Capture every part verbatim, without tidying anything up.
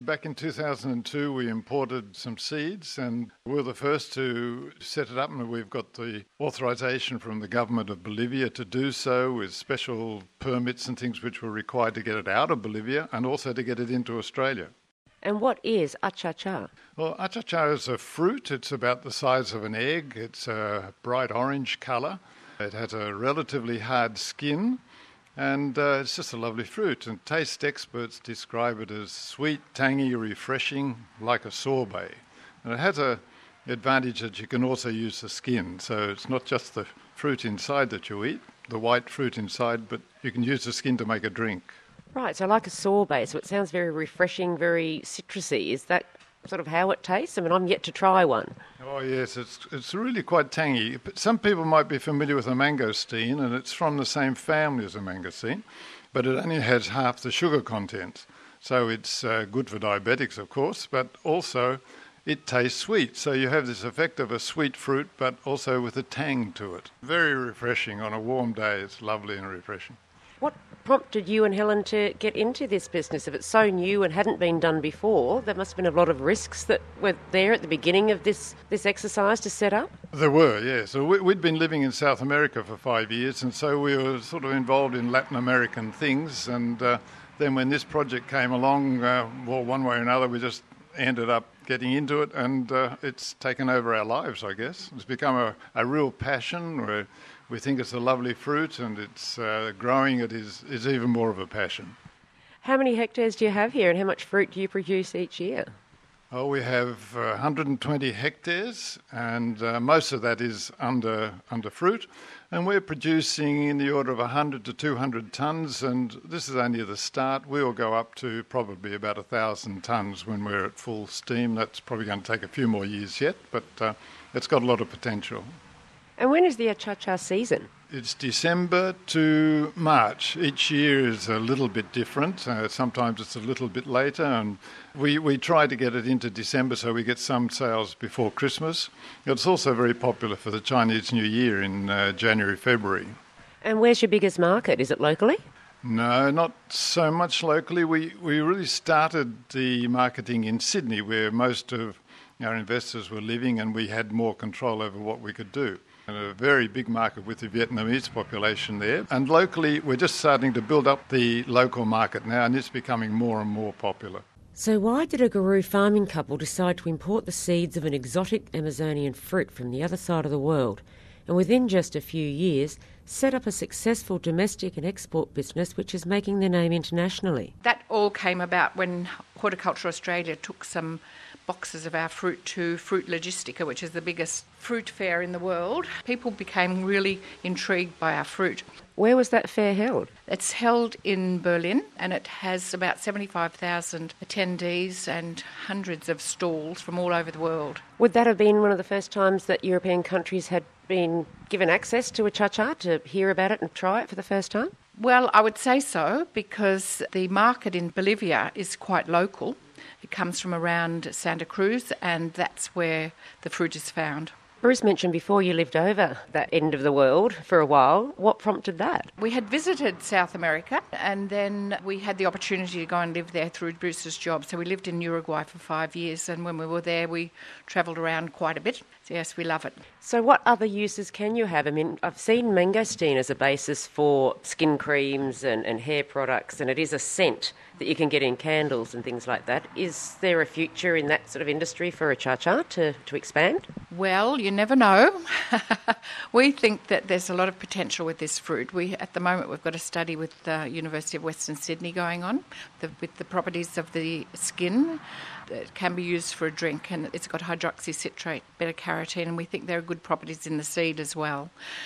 Back in two thousand two, we imported some seeds and we were the first to set it up, and we've got the authorisation from the government of Bolivia to do so with special permits and things which were required to get it out of Bolivia and also to get it into Australia. And what is achacha? Well, achacha is a fruit. It's about the size of an egg. It's a bright orange colour. It has a relatively hard skin. And uh, it's just a lovely fruit, and taste experts describe it as sweet, tangy, refreshing, like a sorbet. And it has a advantage that you can also use the skin, so it's not just the fruit inside that you eat, the white fruit inside, but you can use the skin to make a drink. Right, so like a sorbet, so it sounds very refreshing, very citrusy. Is that sort of how it tastes? I mean, I'm yet to try one. Oh yes, it's it's really quite tangy. Some people might be familiar with a mangosteen, and it's from the same family as a mangosteen, but it only has half the sugar content. So it's uh, good for diabetics, of course, but also it tastes sweet. So you have this effect of a sweet fruit, but also with a tang to it. Very refreshing on a warm day. It's lovely and refreshing. What prompted you and Helen to get into this business? If it's so new and hadn't been done before, there must have been a lot of risks that were there at the beginning of this, this exercise to set up? There were, yes. So we, we'd been living in South America for five years, and so we were sort of involved in Latin American things. And uh, then when this project came along, uh, well, one way or another, we just ended up getting into it, and uh, it's taken over our lives, I guess. It's become a, a real passion. We're, We think it's a lovely fruit, and it's uh, growing it is, is even more of a passion. How many hectares do you have here, and how much fruit do you produce each year? Oh, we have uh, one hundred twenty hectares, and uh, most of that is under under fruit, and we're producing in the order of one hundred to two hundred tonnes, and this is only the start. We will go up to probably about one thousand tonnes when we're at full steam. That's probably going to take a few more years yet, but uh, it's got a lot of potential. And when is the achacha season? It's December to March. Each year is a little bit different. Uh, sometimes it's a little bit later, and we, we try to get it into December so we get some sales before Christmas. It's also very popular for the Chinese New Year in uh, January, February. And where's your biggest market? Is it locally? No, not so much locally. We, we really started the marketing in Sydney, where most of our investors were living, and we had more control over what we could do. And a very big market with the Vietnamese population there. And locally, we're just starting to build up the local market now, and it's becoming more and more popular. So why did a Garoo farming couple decide to import the seeds of an exotic Amazonian fruit from the other side of the world, and within just a few years set up a successful domestic and export business which is making their name internationally? That all came about when Horticulture Australia took some boxes of our fruit to Fruit Logistica, which is the biggest fruit fair in the world. People became really intrigued by our fruit. Where was that fair held? It's held in Berlin, and it has about seventy-five thousand attendees and hundreds of stalls from all over the world. Would that have been one of the first times that European countries had been given access to achacha, to hear about it and try it for the first time? Well, I would say so, because the market in Bolivia is quite local. It comes from around Santa Cruz, and that's where the fruit is found. Bruce mentioned before you lived over that end of the world for a while. What prompted that? We had visited South America, and then we had the opportunity to go and live there through Bruce's job. So we lived in Uruguay for five years, and when we were there, we travelled around quite a bit. So yes, we love it. So what other uses can you have? I mean, I've seen mangosteen as a basis for skin creams and, and hair products, and it is a scent that you can get in candles and things like that. Is there a future in that sort of industry for achacha to, to expand? Well, you never know. We think that there's a lot of potential with this fruit. We, at the moment, we've got a study with the University of Western Sydney going on the, with the properties of the skin. It can be used for a drink, and it's got hydroxycitrate, beta-carotene, and we think there are good properties in the seed as well.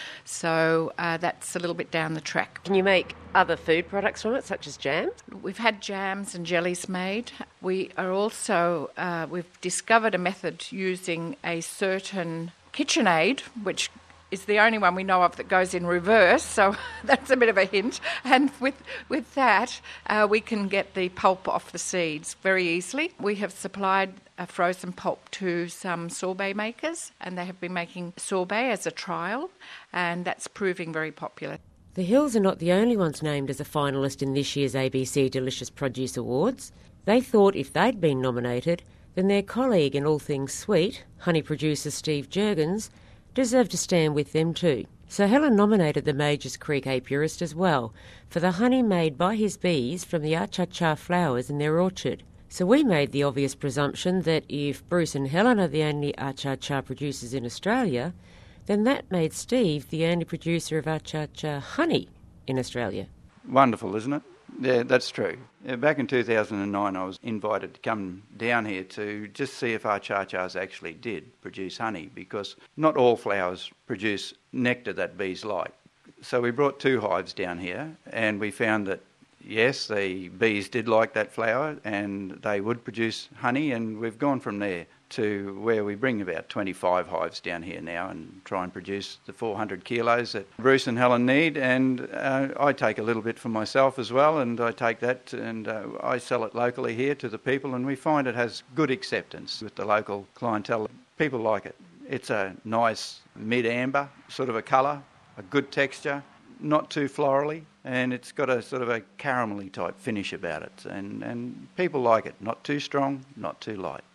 So uh, that's a little bit down the track. Can you make other food products from it, such as jam? We've had jams and jellies made. We are also, uh, we've discovered a method using a certain KitchenAid, which is the only one we know of that goes in reverse, so that's a bit of a hint. And with with that, uh, we can get the pulp off the seeds very easily. We have supplied a frozen pulp to some sorbet makers, and they have been making sorbet as a trial, and that's proving very popular. The Hills are not the only ones named as a finalist in this year's A B C Delicious Produce Awards. They thought if they'd been nominated, then their colleague in all things sweet, honey producer Steve Jurgens, deserved to stand with them too. So Helen nominated the Majors Creek apiarist as well for the honey made by his bees from the Achacha flowers in their orchard. So we made the obvious presumption that if Bruce and Helen are the only Achacha producers in Australia, then that made Steve the only producer of Achacha honey in Australia. Wonderful, isn't it? Yeah, that's true. Uh, Back in two thousand nine, I was invited to come down here to just see if Achachas actually did produce honey, because not all flowers produce nectar that bees like. So we brought two hives down here, and we found that yes, the bees did like that flower and they would produce honey, and we've gone from there to where we bring about twenty-five hives down here now and try and produce the four hundred kilos that Bruce and Helen need. And uh, I take a little bit for myself as well, and I take that and uh, I sell it locally here to the people, and we find it has good acceptance with the local clientele. People like it. It's a nice mid-amber sort of a colour, a good texture, not too florally, and it's got a sort of a caramelly type finish about it, and, and people like it. Not too strong, not too light.